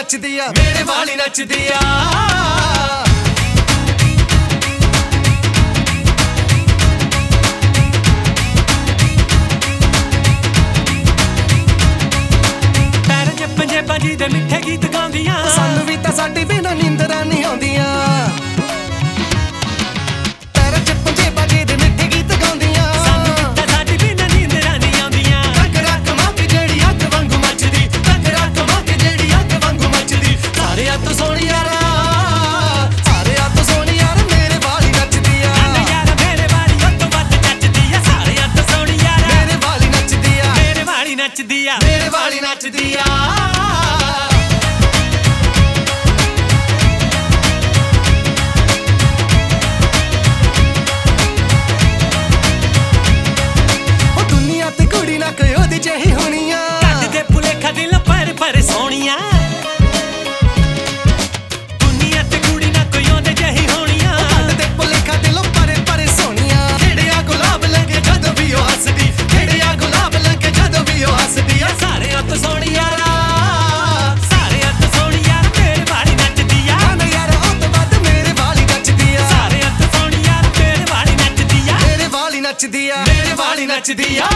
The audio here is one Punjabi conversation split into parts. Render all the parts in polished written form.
ਨੱਚਦੀ ਆ, ਮੇਰੇ ਵਾਲੀ ਨੱਚਦੀ ਆ। ਪੈਰਾਂ 'ਚ ਪੰਜੇਬਾਂ ਜੀ ਦੇ ਮਿੱਠੇ ਗੀਤ ਗਾਉਂਦੀਆਂ, ਸਾਨੂੰ ਵੀ ਤਾਂ ਸਾਡੀ ਬਿਨਾਂ ਨੀਂਦਰਾਂ ਨਹੀਂ ਆਉਂਦੀਆਂ। ਪੈਰਾਂ 'ਚ ਪੰਜੇਬਾਂ ਜੀ ਦੇ ਮਿੱਠੇ ਗੀਤ ਗਾਉਂਦੀਆਂ, ਸਾਨੂੰ ਵੀ ਤਾਂ ਸਾਡੀ ਬਿਨਾਂ ਨੀਂਦਰਾਂ ਨਹੀਂ ਆਉਂਦੀਆਂ। ਘੱਗਰਾ ਕਮਾ ਕੇ ਜਿਹੜੀ ਅੱਗ ਵਾਂਗੂ ਮੱਚਦੀ, ਘੱਗਰਾ ਕਮਾ ਕੇ ਜਿਹੜੀ ਅੱਗ ਵਾਂਗੂ ਮੱਚਦੀ। ਸਾਰਿਆਂ ਤੋਂ ਸੋਹਣੀ ਯਾਰਾ, ਸਾਰਿਆਂ ਤੋਂ ਸੋਹਣੀ ਯਾਰ ਮੇਰੇ ਵਾਲੀ ਨੱਚਦੀ ਆ। ਯਾਰ ਮੇਰੇ ਵਾਲੀ ਉਹ ਤੋਂ ਵੱਧ ਨੱਚਦੀ ਆ, ਸਾਰਿਆਂ ਤੋਂ ਸੋਹਣੀ ਯਾਰ ਮੇਰੇ ਵਾਲੀ ਨੱਚਦੀ ਆ, ਮੇਰੇ ਵਾਲੀ ਨੱਚਦੀ ਆ, ਮੇਰੇ ਵਾਲੀ ਨੱਚਦੀ ਆ। ਜਿਹੀ ਹੋਣੀਆਂ ਕੱਢ ਦੇ ਭੁਲੇਖਾ ਦਿਲ ਪਰ ਪਰ ਸੋਹਣੀਆਂ। ਦੁਨੀਆ ਤੇ ਕੁੜੀ ਨਾ ਕੋਈ ਉਹਦੇ ਜਿਹੀ ਹੋਣੀਆਂ, ਕੱਢ ਦੇ ਭੁਲੇਖਾ ਦਿਲ ਪਰ ਪਰ ਸੋਹਣੀਆਂ। ਖਿੜਿਆ ਗੁਲਾਬ ਲੱਗੇ ਜਦੋਂ ਵੀ ਉਹ ਹੱਸਦੀ, ਖਿੜਿਆ ਗੁਲਾਬ ਲੱਗੇ ਜਦੋਂ ਵੀ ਉਹ ਹੱਸਦੀ ਆ। ਸਾਰਿਆਂ ਤੋਂ ਸੋਹਣੀ ਯਾਰਾ, ਸਾਰਿਆਂ ਤੋਂ ਸੋਹਣੀ ਯਾਰ ਮੇਰੇ ਵਾਲੀ ਨੱਚਦੀ ਆ। ਨਾ ਯਾਰ ਉਹ ਤੋਂ ਵੱਧ ਮੇਰੇ ਵਾਲੀ ਨੱਚਦੀ ਆ। ਸਾਰਿਆਂ ਤੋਂ ਸੋਹਣੀ ਯਾਰ ਮੇਰੇ ਵਾਲੀ ਨੱਚਦੀ ਆ, ਮੇਰੇ ਵਾਲੀ ਨੱਚਦੀ ਆ, ਮੇਰੇ ਵਾਲੀ ਨੱਚਦੀ ਆ।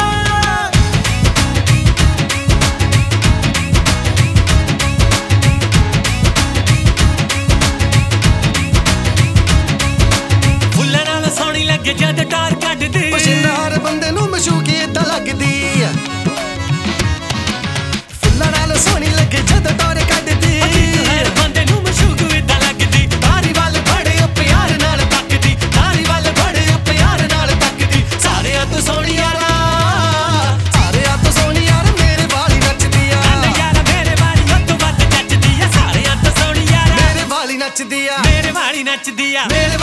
ਜਦ ਟਾਰ ਕੱਢਦੀ ਪਛਿੰਦਾਰ ਬੰਦੇ ਨੂੰ ਮਸ਼ੂਕੀ ਏਦਾਂ ਲੱਗਦੀ ਆ। ਫੁੱਲਾਂ ਨਾਲ ਸੋਹਣੀ ਲੱਗੇ ਜਦ ਟਾਰ ਕੱਢਦੀ, ਹਰ ਬੰਦੇ ਨੂੰ ਮਸ਼ੂਕ ਏਦਾਂ ਲੱਗਦੀ। ਤਾਰੀ ਵੱਲ ਬੜੇ ਪਿਆਰ ਨਾਲ ਤੱਕਦੀ, ਤਾਰੀ ਵੱਲ ਬੜੇ ਪਿਆਰ ਨਾਲ ਤੱਕਦੀ। ਸਾਰਿਆਂ ਤੋਂ ਸੋਹਣੀ ਯਾਰਾ, ਸਾਰਿਆਂ ਤੋਂ ਸੋਹਣੀ ਯਾਰ ਮੇਰੇ ਵਾਲੀ ਨੱਚਦੀ ਆ। ਯਾਰ ਮੇਰੇ ਵਾਲੀ ਉਹ ਤੋਂ ਵੱਧ ਨੱਚਦੀ ਆ, ਸਾਰਿਆਂ ਤੋਂ ਸੋਹਣੀ ਯਾਰ ਮੇਰੇ ਵਾਲੀ ਨੱਚਦੀ ਆ, ਮੇਰੇ ਵਾਲੀ ਨੱਚਦੀ ਆ।